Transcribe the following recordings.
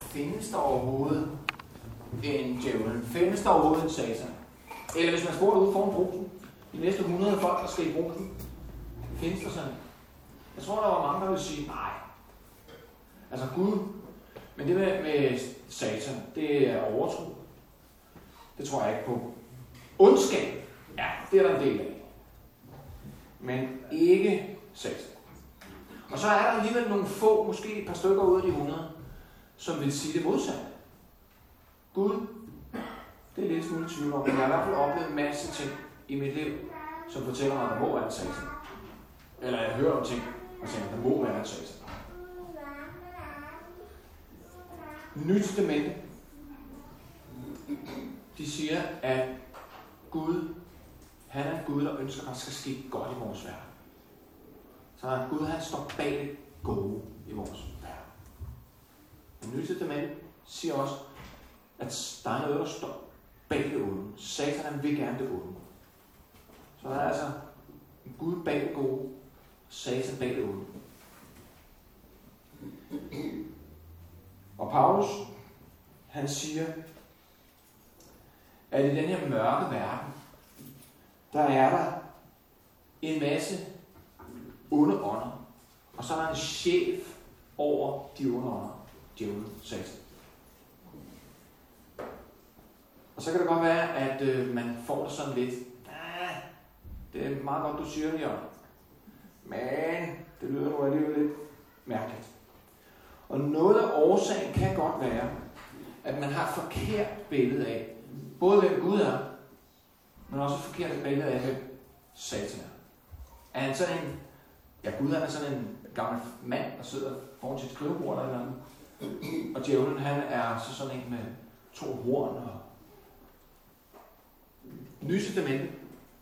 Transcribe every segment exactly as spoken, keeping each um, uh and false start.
findes der overhovedet en djævel? Findes der overhovedet en satan? Eller hvis man spurgte ude foran Brugsen, de næste hundrede folk, der skal i Brugsen, findes der sådan? Jeg tror, der var mange, der vil sige, nej. Altså Gud, men det med, med satan, det er overtro. Det tror jeg ikke på. Ondskab, ja, det er der en del af. Men ikke satan. Og så er der alligevel nogle få, måske et par stykker ud af de hundrede, som vil sige det modsatte. Gud, det er lidt smule tvivl om, men jeg har i hvert fald oplevet en masse ting i mit liv, som fortæller mig, at der må være en satan. Eller jeg hører om ting, og tænker, at der må være en satan. Nyt Testamente, de siger, at Gud, han er en Gud, der ønsker, at der skal ske godt i vores verden. Så Gud, han står bag det gode i vores verden. Det Nye Testamente siger også, at der er noget, der står bag det onde. Satan, han vil gerne det onde. Så der er altså en Gud bag det gode, og Satan bag det onde. Og Paulus, han siger, at i den her mørke verden, der er der en masse onde ånder, og så er der en chef over de onde ånder, djævlen, Satan. Og så kan det godt være, at øh, man får det sådan lidt, ah, det er meget godt, du siger det, Jørgen. Men det lyder nu alligevel lidt mærkeligt. Og noget af årsagen kan godt være, at man har et forkert billede af, både hvem Gud er, men også et forkert billede af, hvem Satan er. Er han sådan en, ja Gud han er sådan en gammel mand, der sidder foran sit skrivebord eller noget, og djævlen han er så sådan en med to horn og Nye Testamente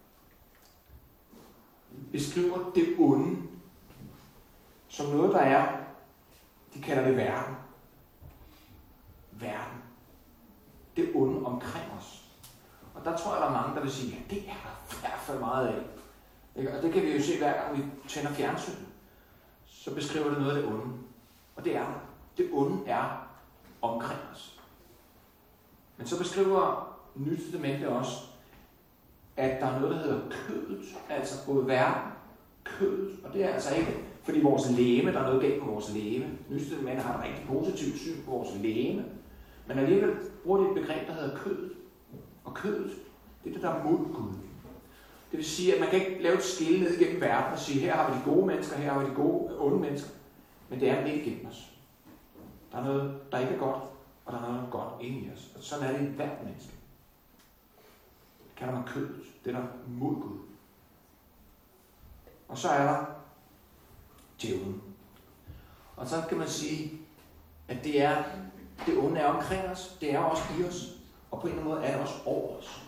beskriver det onde som noget, der er, de kalder det verden. Verden. Det onde omkring os. Og der tror jeg, der er mange, der vil sige, ja, det er der i hvert fald meget af. Og det kan vi jo se, hver gang vi tænder fjernsyn. Så beskriver det noget af det onde. Og det er der. Det onde er omkring os. Men så beskriver Nyt Testamente også, at der er noget, der hedder kødet. Altså både verden, kødet. Og det er altså ikke, fordi vores læme, der er noget galt på vores læme. Nyt Testamente har et rigtig positivt syn på vores læme. Men alligevel bruger det et begreb, der hedder kødet. Og kødet, det er det, der er mod Gud. Det vil sige, at man kan ikke lave et skille ned igennem verden og sige, her har vi de gode mennesker, her har vi de gode, onde mennesker. Men det er ikke igennem os. Der er noget, der ikke er godt, og der er noget godt inde i os. Og sådan er det i hvert menneske. Det kalder man kødet. Det er der mod Gud. Og så er der djævlen. Og så kan man sige, at det er det onde er omkring os, det er også i os, og på en eller anden måde er det også over os.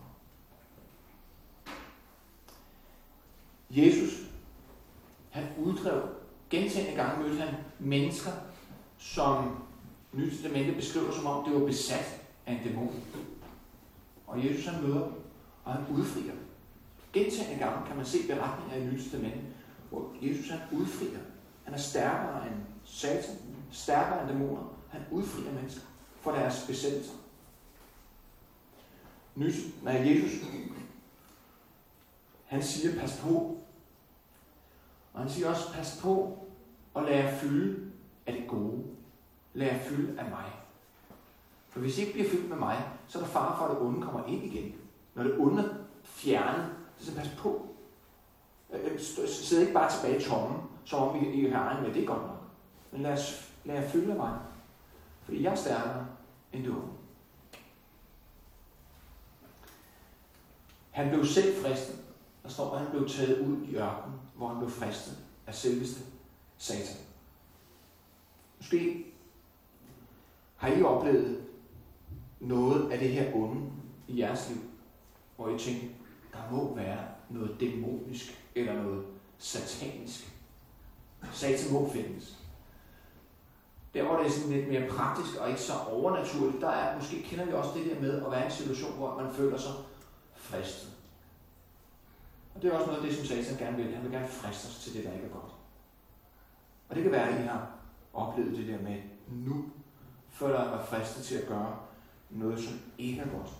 Jesus, han uddrev, gentagne gange mødte han mennesker, som Nyt Testamente beskriver som om, det var besat af en dæmon. Og Jesus han møder dem, og han udfrier dem. Gentagne gange kan man se beretninger i Nyt Testamente, hvor Jesus han udfrier. Han er stærkere end Satan, stærkere end dæmoner. Han udfrier mennesker for deres besættelser. Nyt, når Jesus, han siger, pas på. Og han siger også, pas på og lad jer fylde af det gode. Lad jer fylde af mig. For hvis I ikke bliver fyldt med mig, så er der fare for, at det onde kommer ind igen. Når det onde fjerner, så pas på. Sid ikke bare tilbage i tommen, som om I, I har regnet med, det er godt nok. Men lad, os, lad jer fylde af mig. Fordi jeg er stærkere end det onde. Han blev selv fristet. Der står, at han blev taget ud i ørkenen, hvor han blev fristet af selveste Satan. Måske har I oplevet noget af det her onde i jeres liv, hvor I tænker, der må være noget dæmonisk eller noget satanisk. Satan må findes. Der hvor det er sådan lidt mere praktisk og ikke så overnaturligt, der er, måske kender vi også det der med at være i en situation, hvor man føler sig fristet. Og det er også noget af det, som Satan gerne vil. Han vil gerne friste os til det, der ikke er godt. Og det kan være, at I har oplevet det der med, nu føler jeg mig fristet til at gøre noget, som ikke er godt.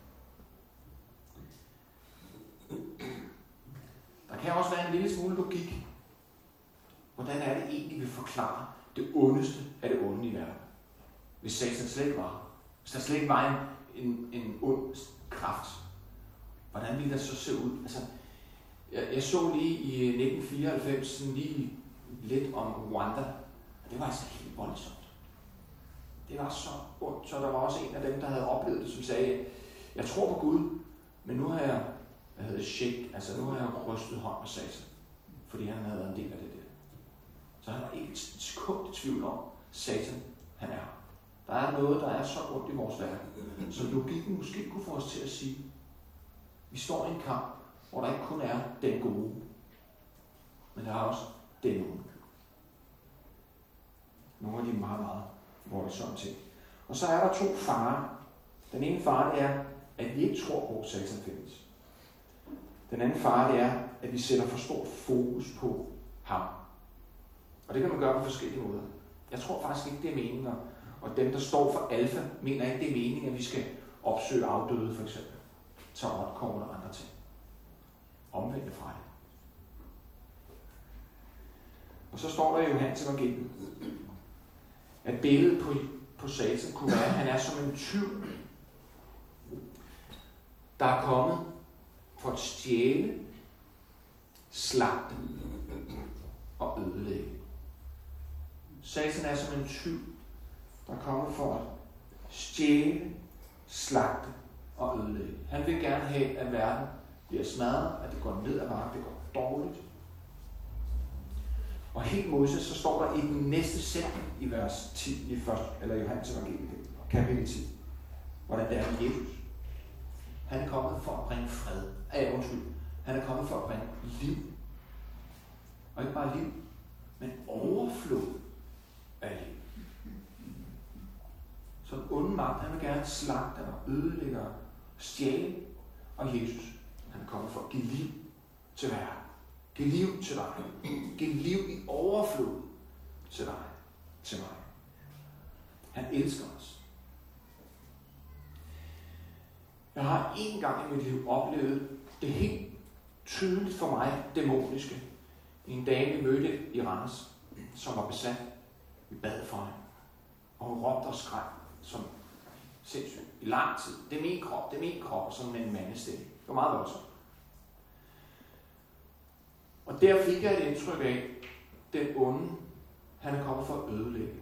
Der kan også være en lille smule logik. Hvordan er det egentlig, vi forklarer det ondeste af det onde i verden? Hvis Satan slet ikke var. Hvis der slet ikke var en, en, en ond kraft, hvordan ville det så se ud? Altså, jeg, jeg så lige i nitten fireoghalvfems sådan lige lidt om Rwanda. Det var altså helt voldsomt. Det var så ondt, så der var også en af dem, der havde oplevet det, som sagde, jeg tror på Gud, men nu har jeg, hvad hedder det, shake, altså nu har jeg rystet hånd med Satan, fordi han havde været en del af det der. Så han var ikke et sekund i tvivl om, Satan, han er. Der er noget, der er så ondt i vores verden, så logikken måske kunne få os til at sige, vi står i en kamp, hvor der ikke kun er den gode, men der er også den onde. Nogle af de meget, meget voldsomme ting. Og så er der to farer. Den ene fare, det er, at vi ikke tror på, at Satan findes. Den anden fare, det er, at vi sætter for stort fokus på ham. Og det kan man gøre på forskellige måder. Jeg tror faktisk ikke, det er meningen, og dem, der står for alfa, mener ikke, det er meningen, at vi skal opsøge afdøde, for eksempel. Tarotkort og andre ting. Omvendt fra det. Og så står der i Johannes evangeliet, at billedet på, på Satan kunne være, at han er som en tyv, der er kommet for at stjæle, slagte og ødelægge. Satan er som en tyv, der er kommet for at stjæle, slagte og ødelægge. Han vil gerne have, at verden bliver smadret, at det går ned ad bakke, det går dårligt. Og helt modsat, så står der i den næste sætning i vers ti i første, eller Johannes evangeliet, kapitel ti, hvordan det er med Jesus. Han er kommet for at bringe fred. Ah, undskyld. Han er kommet for at bringe liv. Og ikke bare liv, men overflod af liv. Så den onde magt, han vil gerne slagte og ødelægge og stjæle. Og Jesus, han er kommet for at give liv til verden. Giv liv til dig. Giv liv i overflod til dig. Til mig. Han elsker os. Jeg har en gang i mit liv oplevet det helt tydeligt for mig, dæmoniske. En dame, vi mødte i Randers, som var besat. Vi bad for hende. Og hun råbte og skreg som sindssygt. I lang tid. Det er min krop, det er min krop, som en mandestemme. Det var meget voldsomt. Og der fik jeg et indtryk af, den onde, han er kommet for at ødelægge.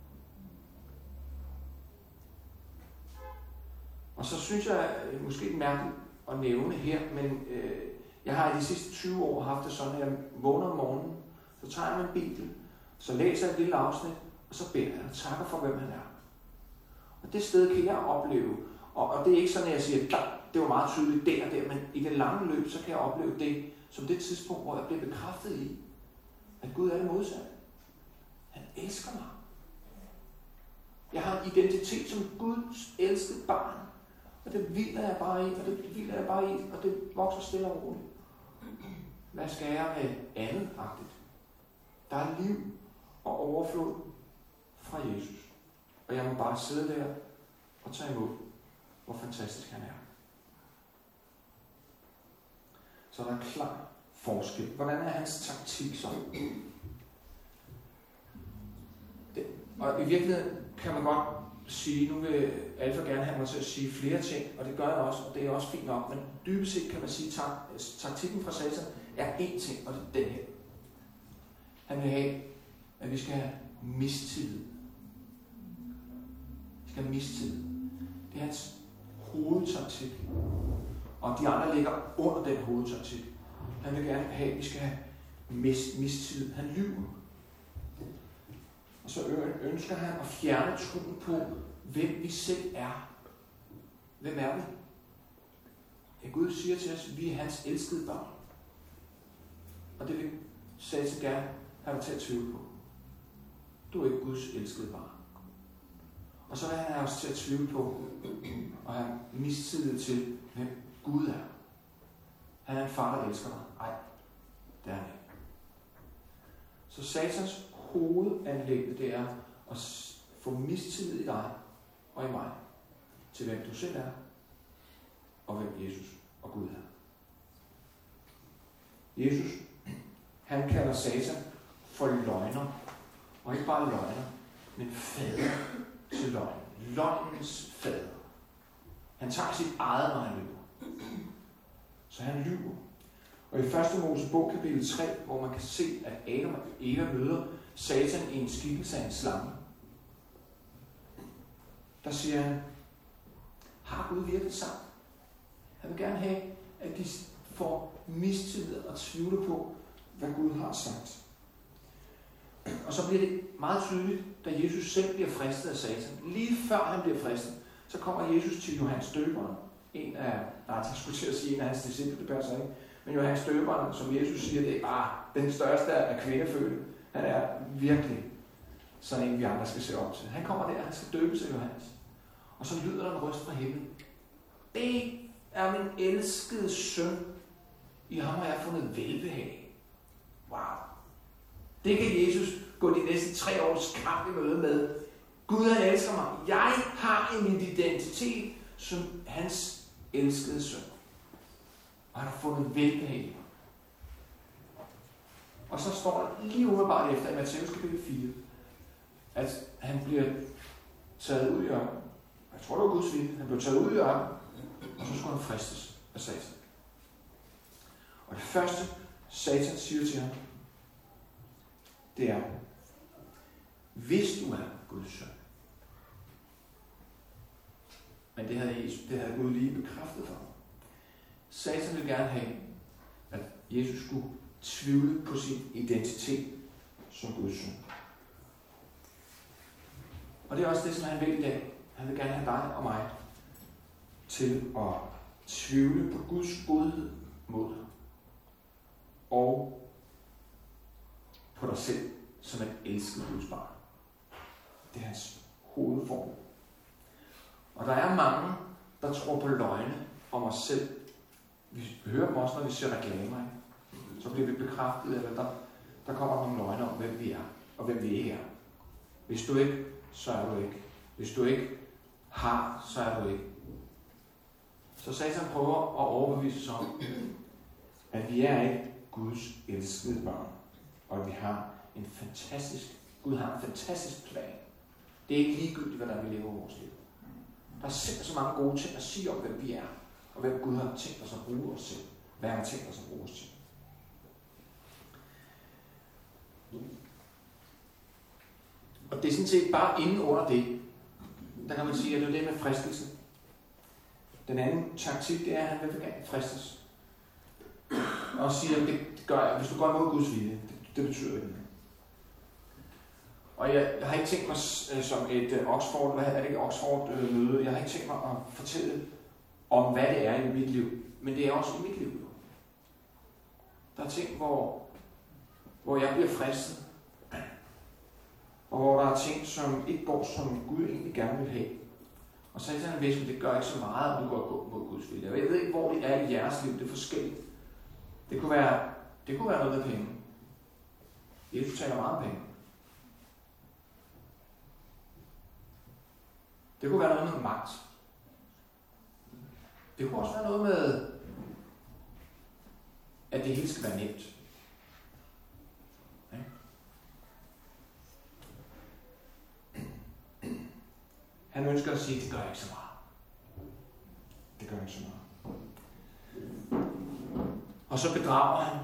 Og så synes jeg, måske det mærkeligt at nævne her, men øh, jeg har i de sidste tyve år haft det sådan, at jeg vågner om morgenen, så tager jeg min bibel, så læser jeg et lille afsnit, og så beder jeg og takker for, hvem han er. Og det sted kan jeg opleve, og, og det er ikke sådan, at jeg siger, at det var meget tydeligt der og der, men i det lange løb, så kan jeg opleve det, som det tidspunkt, hvor jeg bliver bekræftet i, at Gud er det modsatte. Han elsker mig. Jeg har en identitet som Guds elskede barn, og det hviler jeg bare i, og det hviler jeg bare i, og det vokser stille og roligt. Hvad skal jeg med andet-agtigt? Der er liv og overflod fra Jesus. Og jeg må bare sidde der og tage imod, hvor fantastisk han er. Så der er klar forskel. Hvordan er hans taktik så? Det, og i virkeligheden kan man godt sige, nu vil Alfa gerne have mig til at sige flere ting, og det gør jeg også, og det er også fint nok, men dybest set kan man sige, at taktikken fra Satan er én ting, og det er den her. Han vil have, at vi skal have mistillid. Vi skal have mistillid. Det er hans hovedtaktik. Og de andre ligger under den hovedtaktik. Han vil gerne have, at vi skal have mist, mistillid. Han lyver. Og så ønsker han at fjerne troen på, hvem vi selv er. Hvem er vi? Ja, Gud siger til os, at vi er hans elskede børn. Og det vil Satan gerne have dig til at tvivle på. Du er ikke Guds elskede barn. Og så vil han have os til at tvivle på, og have mistillid til, hvem Gud er. Han er en far, der elsker dig. Nej, det er han ikke. Så Satans hovedanlæggende, det er at få mistillid i dig og i mig, til hvem du selv er, og hvem Jesus og Gud er. Jesus, han kalder Satan for løgner, og ikke bare løgner, men fader til løgn. Løgnens fader. Han tager sit eget, når han lyver. Så han lyver. Og i første Mosebog kapitel tre, hvor man kan se, at Adam og Eva møder Satan i en skikkelse af en slange, der siger han, har Gud virkelig sagt? Han vil gerne have, at de får mistillid og tvivle på, hvad Gud har sagt. Og så bliver det meget tydeligt, da Jesus selv bliver fristet af Satan. Lige før han bliver fristet, så kommer Jesus til Johannes Døberen. En af, nej, jeg skulle til at sige en af hans disciple, det passer ikke. Men Johannes Døberen, som Jesus siger, det er bare den største af kvindefødte. Han er virkelig sådan en, vi andre skal se op til. Han kommer der, han skal døbes af Johannes. Og så lyder der en røst fra himlen. Det er min elskede søn. I ham har jeg fundet velbehag. Wow. Det kan Jesus gå de næste tre års kamp i møde med. Gud, han elsker mig. Jeg har en identitet som hans elskede søn. Og han har fundet velbehag. Og så står der lige umiddelbart efter i Matthæus kapitel fire, at han bliver taget ud i ørkenen. Jeg tror, det var Guds vilje. Han blev taget ud i ørkenen, og så skulle han fristes af Satan. Og det første, Satan siger til ham, det er, hvis du er Guds søn. Men det havde, Jesus, det havde Gud lige bekræftet for ham. Satan ville gerne have, at Jesus skulle tvivle på sin identitet som Guds søn. Og det er også det, som han vil i dag. Han vil gerne have dig og mig til at tvivle på Guds godhed mod dig. Og på dig selv som et elsket Guds barn. Det er hans hovedform. Og der er mange, der tror på løgne om os selv. Vi hører dem også, når vi ser reklamer. Så bliver vi bekræftet, eller der, der kommer nogle løgne om, hvem vi er, og hvem vi ikke er. Hvis du ikke, så er du ikke. Hvis du ikke har, så er du ikke. Så Satan prøver at overbevise os om, at vi er ikke Guds elskede børn, og at vi har en fantastisk, Gud har en fantastisk plan. Det er ikke ligegyldigt, hvordan vi lever vores liv. Der er simpelthen så mange gode ting at sige om, hvem vi er, og hvem Gud har tænkt os at bruge os til. Hvad han har tænkt os at bruge os til. Og det er sådan set bare inden under det, der kan man sige, at det er det med fristelse. Den anden taktik, det er, at han vil gerne fristes. Og siger, at det gør jeg, hvis du går imod Guds vilje. Det, det betyder ikke noget. Og jeg, jeg har ikke tænkt mig som et uh, Oxford, hvad er det ikke Oxford-møde, uh, jeg har ikke tænkt mig at fortælle om, hvad det er i mit liv. Men det er også i mit liv. Der er ting, hvor, hvor jeg bliver fristet. Og hvor der er ting, som ikke går, som Gud egentlig gerne vil have. Og så er det sådan, at det gør ikke så meget, om du går mod Guds vilje. Jeg ved ikke, hvor det er i jeres liv. Det er forskelligt. Det kunne være, det kunne være noget med penge. Jesus taler meget om penge. Det kunne være noget med magt. Det kunne også være noget med, at det hele skal være nemt. Ja. Han ønsker at sige, at det gør ikke så meget. Det gør ikke så meget. Og så bedrager han.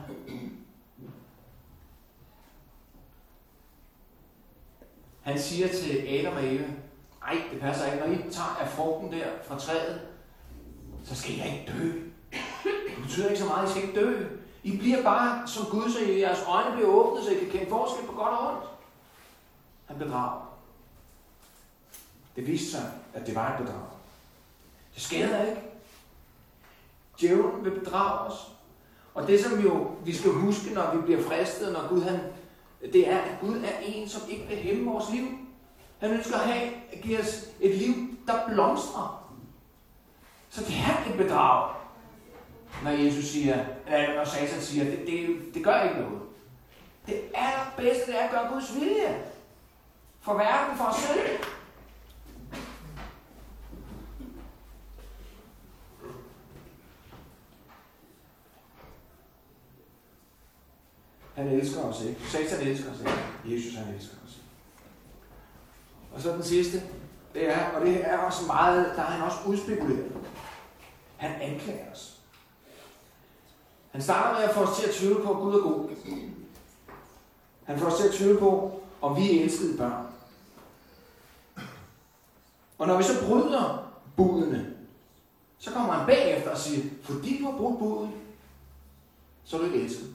Han siger til Adam og Eva, ej, det passer ikke. Når I tager af frugten der fra træet, så skal I ikke dø. Det betyder ikke så meget, I skal ikke dø. I bliver bare som Gud, så jeres øjne bliver åbnet, så I kan kende forskel på godt og ondt. Han bedrager. Det viste sig, at det var et bedrag. Det skader ikke. Djævlen vil bedrage os. Og det, som jo vi skal huske, når vi bliver fristet, når Gud han, det er, at Gud er en, som ikke vil hæmme vores liv. Han ønsker at, have, at give os et liv, der blomstrer. Så det er et bedrag, når Jesus siger, eller når Satan siger, det, det, det gør ikke noget. Det allerbedste, det er at gøre Guds vilje. For verden, for os selv. Han elsker os ikke. Satan elsker os ikke. Jesus, han elsker os ikke. Og så den sidste, det er, og det er også meget, der har han også udspekuleret. Han anklager os. Han starter med at få os til at tvivle på, at Gud er god. Han får os til at tvivle på, om vi er elskede børn. Og når vi så bryder budene, så kommer han bagefter og siger, fordi du har brudt budet, så er du ikke elsket.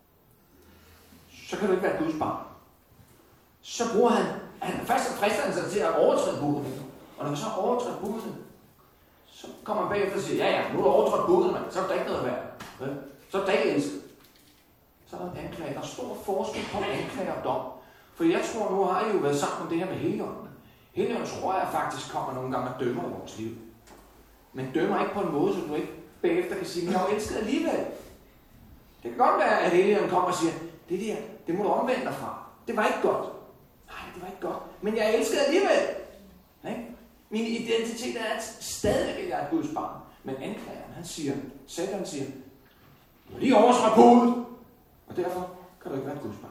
Så kan du ikke være Guds barn. Så bruger han, han først frister han sig til at overtræde budene. Og når vi så har overtrådt budene, så kommer han bagefter og siger, ja ja, nu er du overtrådt budene, så er der ikke noget at være. Så er der ikke elsket. Så er der en anklage. Der er stor forskel på anklage og dom. For jeg tror, nu har I jo været sammen om det her med Helligånden. Helligånden tror jeg faktisk kommer nogle gange og dømmer i vores liv. Men dømmer ikke på en måde, så du ikke bagefter kan sige, men jeg har jo elsket alligevel. Det kan godt være, at Helligånden kommer og siger, det der, det må du omvende dig fra. Det var ikke godt. Nej, det var ikke godt. Men jeg elskede alligevel. Nej? Min identitet er stadig, at jeg er et Guds barn. Men anklageren, han siger, Satan siger, du er lige overtrådt budet, og derfor kan du ikke være et Guds barn.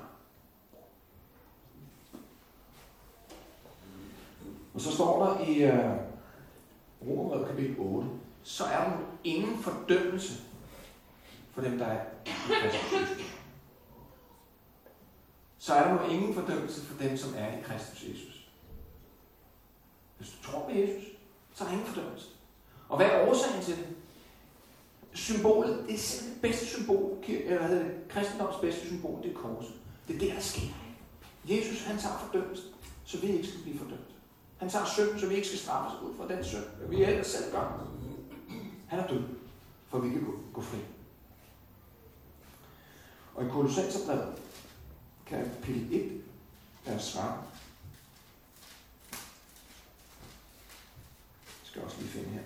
Og så står der i uh, Romerbrevet kapitel otte, så er der ingen fordømmelse for dem, der er i Kristus Jesus. Så er der nu ingen fordømmelse for dem, som er i Kristus Jesus. Hvis du tror på Jesus, så er der ingen fordømmelse. Og hvad er årsagen til det? Symbolet, det er simpelthen det bedste symbol, eller hvad hedder det, kristendoms bedste symbol, det er korset. Det er det, der sker. Jesus, han tager fordømmelse, så vi ikke skal blive fordømt. Han tager synd, så vi ikke skal straffes ud fra den synd, vi ellers selv gør. Han er død, for vi kan gå, gå fri. Og i Kolossenserbrevet, kapitel et, vers tretten. Jeg skal også lige finde her.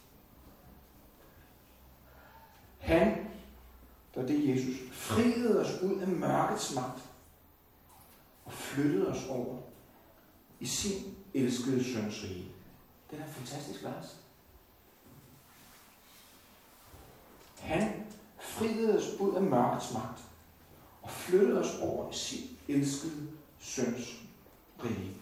Han, der det er Jesus, friede os ud af mørkets magt og flyttede os over i sin elskede søns rige. Det er et fantastisk vers. Han friede os ud af mørkets magt og flyttede os over i sin elskede søns rige.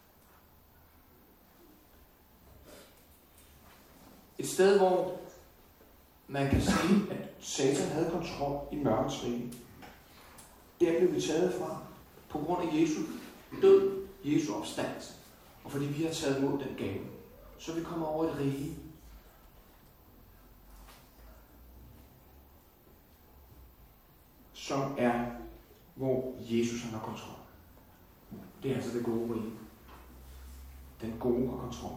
Et sted, hvor man kan sige, at Satan havde kontrol i mørkets rige. Der blev vi taget fra på grund af Jesu død, Jesu opstandelse. Og fordi vi har taget imod den gave, så er vi kommet over et rige. Som er, hvor Jesus har kontrol. Det er altså det gode rige. Den gode har kontrol.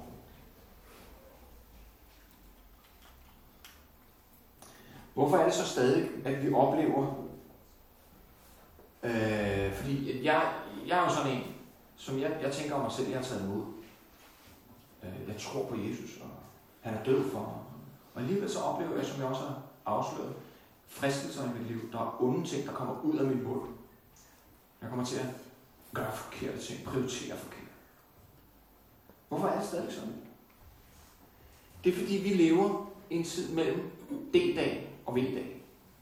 Hvorfor er det så stadig, at vi oplever, øh, fordi jeg, jeg er jo sådan en, som jeg, jeg tænker om mig selv, jeg har taget imod. Øh, jeg tror på Jesus, og han er død for mig. Og alligevel så oplever jeg, som jeg også har afsløret, fristelser i mit liv. Der er onde ting, der kommer ud af min mund. Jeg kommer til at gøre forkerte ting, prioritere forkert. Hvorfor er det stadig sådan? Det er fordi, vi lever en tid mellem D-dag og V-dag.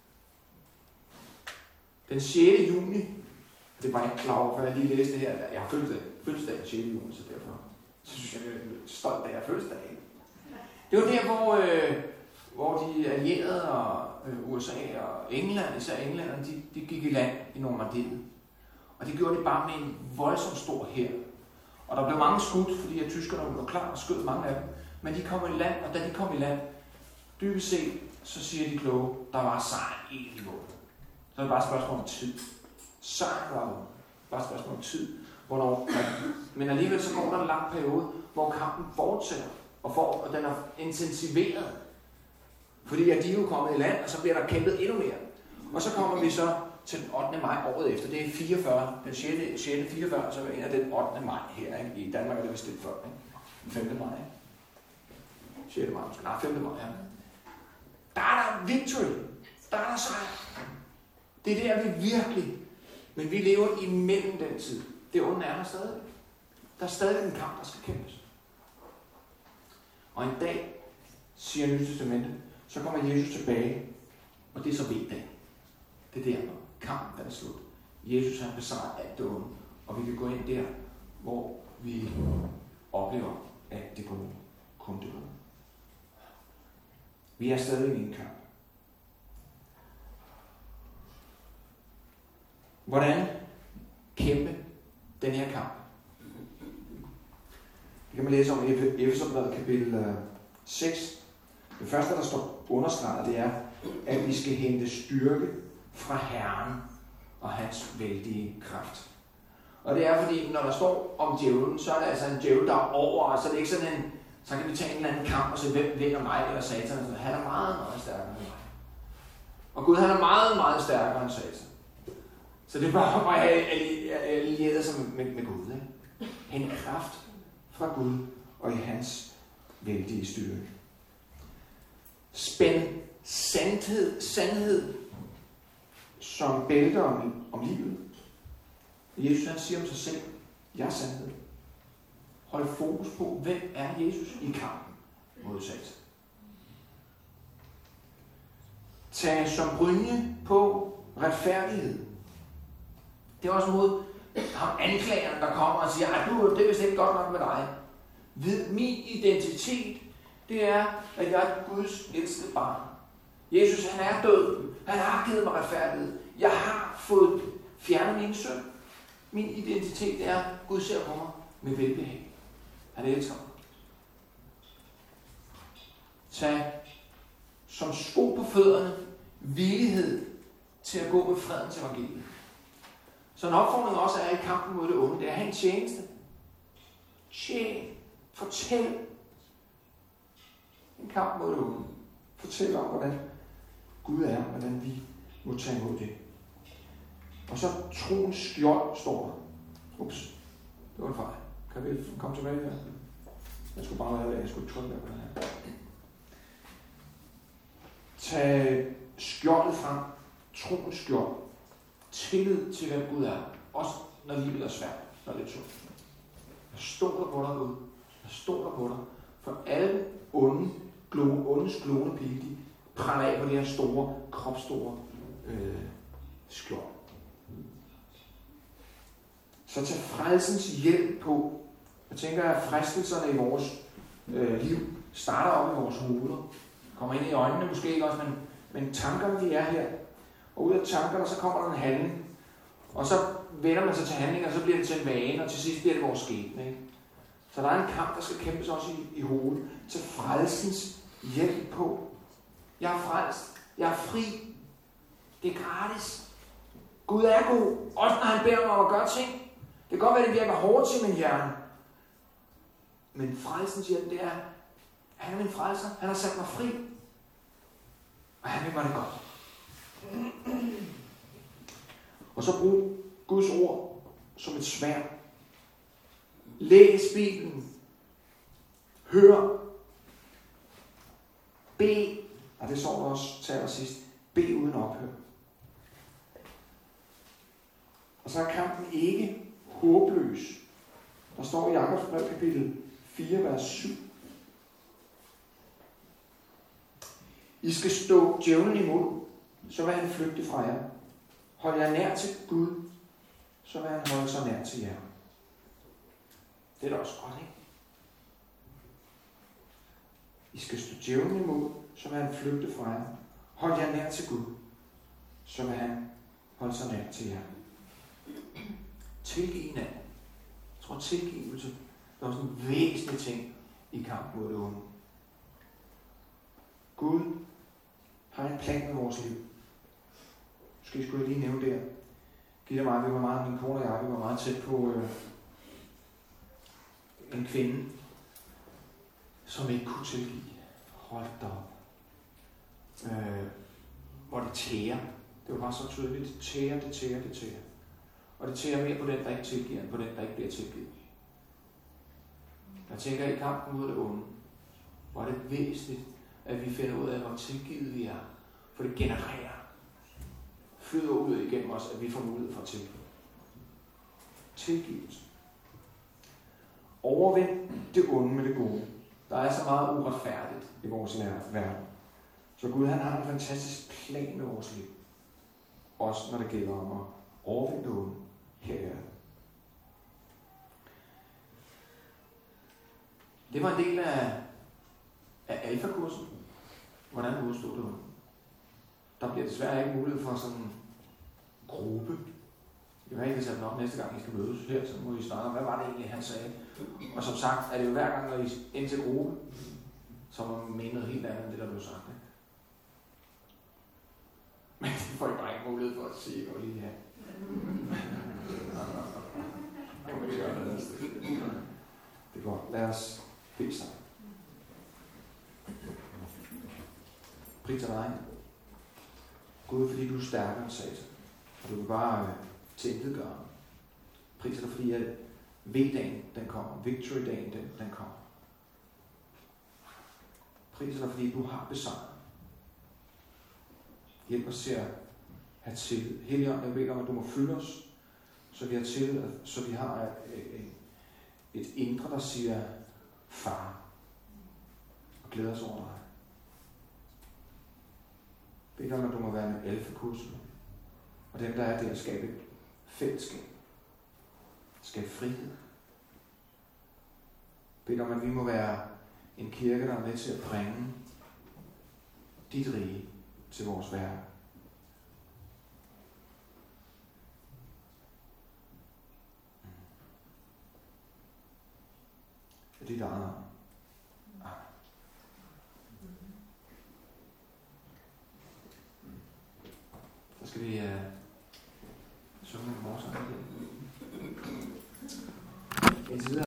Den sjette juni, det var jeg ikke klar over, før jeg lige læste det her. Jeg har fødselsdag, fødselsdag den sjette juni, så derfor så synes jeg, jeg er stolt af, at jeg har fødselsdag. Det var der, hvor, øh, hvor de allierede og øh, U S A og England, især englænderne, de, de gik i land i Normandiet. Og det gjorde de bare med en voldsom stor hær. Og der blev mange skudt, fordi at tyskerne var klar og skød mange af dem. Men de kom i land, og da de kom i land, dybest set, så siger de kloge, der var sejr i niveau. Så er det bare et spørgsmål om tid. Sejr var jo bare et spørgsmål om tid. Hvornår, men alligevel så går der en lang periode, hvor kampen fortsætter, og, for, og den er intensiveret. Fordi at de er jo kommet i land, og så bliver der kæmpet endnu mere. Og så kommer vi så til den ottende maj året efter. Det er fireogfyrre, den sjette fireogfyrre, så er det den ottende maj her. Ikke? I Danmark er det vist lidt før, ikke? Den femte maj. Ikke? sjette maj, måske. Nej, femte maj, ja. Der er der victory. Der er der sejr. Det er der, vi virkelig. Men vi lever imellem den tid. Det onde er der stadig. Der er stadig en kamp, der skal kæmpes. Og en dag, siger Nye Testamentet, så kommer Jesus tilbage, og det er så V-dag. Det er der, når kampen er slut. Jesus han besejrer alt det onde, og vi kan gå ind der, hvor vi oplever, at det gode kun det onde. Vi er stadig i en kamp. Hvordan kæmpe den her kamp? Det kan man læse om i Efeserbrevet kapitel seks. Det første, der står understreget, det er, at vi skal hente styrke fra Herren og hans vældige kraft. Og det er fordi, når der står om djævlen, så er det altså en djævel, der er over, så det er ikke sådan en, så kan vi tage en eller anden kamp og se, hvem vinder mig eller satan. Han er meget, meget stærkere end mig. Og Gud, han er meget, meget stærkere end satan. Så det er bare at have allieret sig med, med Gud. Ikke? Hente kraft fra Gud og i hans vældige styrke. Spænd sandhed, sandhed som bælter om, om livet. Jesus han siger om sig selv, jeg er sandhed. Hold fokus på, hvem er Jesus i kampen mod satan. Tag som brynje på retfærdighed. Det er også mod ham anklageren, der kommer og siger, at du, det er vist ikke godt nok med dig. Vid, min identitet, det er, at jeg er Guds elskede barn. Jesus, han er død. Han har givet mig retfærdighed. Jeg har fået fjernet min synd. Min identitet er, at Gud ser på mig med velbehag. Han elsker mig. Tag som sko på fødderne villighed til at gå med fredens evangelium. Så en opfordring også er i kampen mod det onde, det er at have en tjeneste. Tjen. Fortæl. En kamp mod det onde. Fortæl om, hvordan Gud er, hvordan vi må tage imod det. Og så troens skjold står der. Ups, det var en fejl. Kan vi komme tilbage her? Jeg skulle bare være, jeg skulle trykke der på den her. Tag skjoldet frem. Troens skjold. Tillid til, hvem Gud er. Også når livet er svært, når det er tungt. Jeg stoler på dig, Gud. Jeg stoler på dig. For alle onde, glo, ondes glående pile, de brænder af på det her store, kropsstore øh, skjold. Så tag frelsens hjælp på. Jeg tænker, at fristelserne i vores øh, liv starter op i vores hoveder. Kommer ind i øjnene måske ikke også, men, men tankerne de er her. Og ud af tankerne, så kommer der en handling. Og så vender man sig til handling, og så bliver det til en vane, og til sidst bliver det vores skæbne. Ikke? Så der er en kamp, der skal kæmpes også i, i hovedet. Til frelsens hjælp på. Jeg er frelst. Jeg er fri. Det er gratis. Gud er god. Også når han beder mig om at gøre ting. Det kan godt være, det virker hårdt til min hjerne. Men frelsens hjælp, det er, han er min frelser. Han har sat mig fri. Og han vil mig det godt. Og så brug Guds ord som et sværd. Læs Bibelen. Hør. Bed. Og det står der også til allersidst. Bed uden ophør. Og så er kampen ikke håbløs. Der står i Jakobs brev kapitel fire, vers syv. I skal stå djævlen imod, så vil han flygte fra jer. Hold jer nær til Gud, så vil han holde sig nær til jer. Det er da også godt, ikke? I skal stå djævlen imod, så vil han flygte fra jer. Hold jer nær til Gud, så vil han holde sig nær til jer. Tilgiv hinanden. Jeg tror, tilgivelse er også en væsentlig ting i kampen mod det onde. Gud har en plan med vores liv. Måske skulle jeg lige nævne der. Gitte og mig, vi var meget, min kone og jeg, vi var meget tæt på øh, en kvinde, som ikke kunne tilgive. Hold da op. Øh, hvor det tærer. Det var bare så tydeligt. Det tærer, det tærer, det tærer. Og det tærer mere på den, der ikke tilgiver, end på den, der ikke bliver tilgivet. Jeg tænker i kampen mod det onde, hvor er det væsentligt, at vi finder ud af, hvor tilgivet vi er. For det genererer, flyder ud igennem os, at vi får mulighed for at tilgive. Tilgivelse. Overvind det onde med det gode. Der er så meget uretfærdigt i vores verden. Så Gud, han har en fantastisk plan med vores liv. Også når det gælder om at overvinde det onde her i verden. Det var en del af, af alfakursen. Hvordan modstå det onde. Der bliver desværre ikke mulighed for sådan en gruppe. Jeg vil ikke sætte den op næste gang, I skal mødes her, så må I snakke om, hvad var det egentlig, han sagde. Og som sagt, er det jo hver gang, når I ind til gruppe, så må man mene noget helt andet, end det, der blev sagt. Ikke? Men det får I bare ikke mulighed for at sige, hvor lige her. Det går. Lad os bede sammen. Pris dig, Gud, fordi du er stærkere end Satan. Og du vil bare tilintetgøre. Pris dig, fordi at V-dagen, den kommer. Victory-dagen, den, den kommer. Pris dig, fordi du har besejret. Hjælp os til at have tillid. Helligånd, jeg beder om, at du må fylde os, så vi har tillid, så vi har et, et indre, der siger far, og glæder os over dig. Jeg beder om, at du må være med alfakursen, og dem, der er der, at skabe et fællesskab, skabe frihed. Jeg beder om, at vi må være en kirke, der er med til at bringe dit rige til vores verden. Det er dit eget navn. Amen. Så skal vi uh, synge en morgen. Indtil videre.